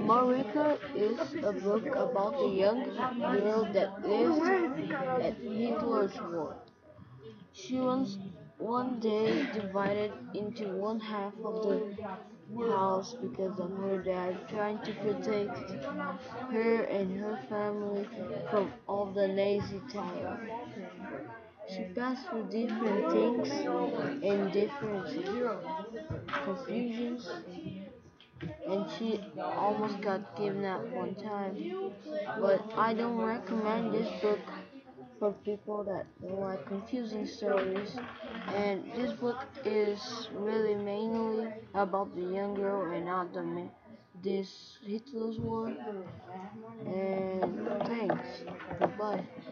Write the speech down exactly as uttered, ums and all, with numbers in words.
Marika is a book about a young girl that lived at Hitler's war. She was one day divided into one half of the house because of her dad trying to protect her and her family from all the Nazi terror. She passed through different things and different confusions, and she almost got kidnapped one time. But I don't recommend this book for people that don't like confusing stories. And this book is really mainly about the young girl and not the ma- this Hitler's war. And thanks. Goodbye.